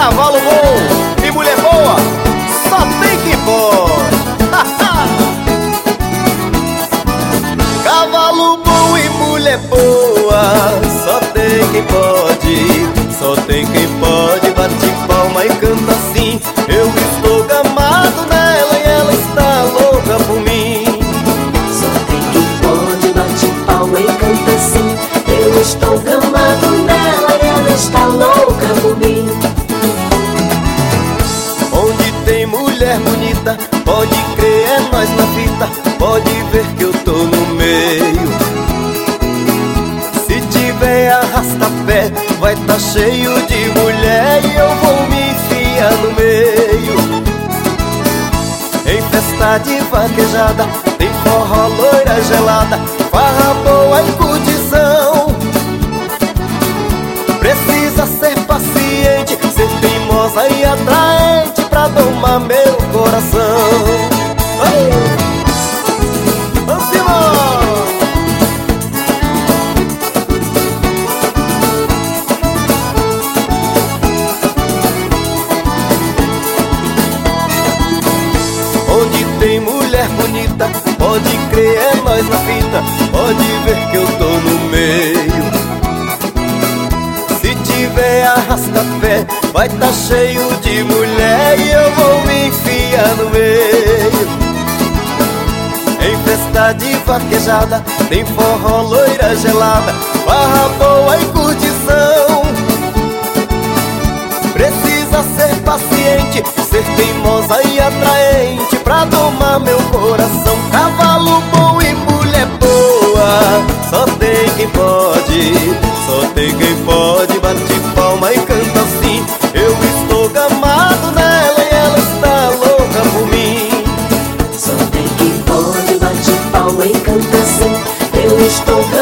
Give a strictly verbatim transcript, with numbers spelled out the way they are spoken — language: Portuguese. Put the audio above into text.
cavalo bom e mulher boa, só tem quem pode. Cavalo bom e mulher boa, só tem quem pode. Só tem quem pode, bate palma e canta assim. Eu estou gamado nela e ela está louca por mim. Só tem quem pode, bate palma e canta assim. Eu estou gamado nela e ela está louca por mim. Onde tem mulher bonita, pode crer, é nós na fita. Pode ver que eu tô no meio. Se tiver arrasta-pé, vai tá cheio de mulher e eu vou me enfiar no meio. Em festa de vaquejada, tem forró, loira gelada, farra boa e curtição. Precisa ser paciente, ser teimosa e atraente pra domar meu coração. Ai! Vamos embora! Onde tem mulher bonita, pode crer, é nós na fita. Pode ver que eu tô no meio. Se tiver arrasta-pé, vai tá cheio de mulher e eu vou me enfiar no meio. Em festa de vaquejada, tem forró, loira gelada, farra boa e curtição. Precisa ser paciente, ser teimosa e atraente pra domar meu coração. Cavalo bom e mulher boa, só tem quem pode. Só tem quem pode, bate palma e canta assim. Eu estou gamado nela e ela está louca por mim. Só tem quem pode, bate palma e canta assim. Eu estou gamado